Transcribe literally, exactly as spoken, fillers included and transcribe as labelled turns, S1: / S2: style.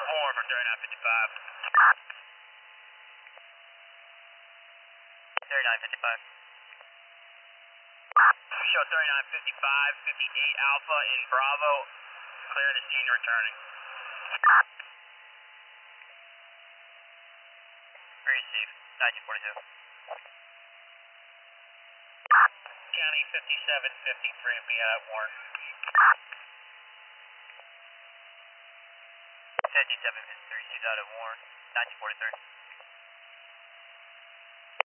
S1: Warren for thirty-nine fifty-five. thirty-nine fifty-five. Show thirty-nine fifty-five, fifty-eight Alpha in Bravo. Clear the scene returning. Receive, nineteen forty-two. County fifty-seven fifty-three, we have Warren. fifty-seven fifty-three, received out of Warren, nineteen forty-three.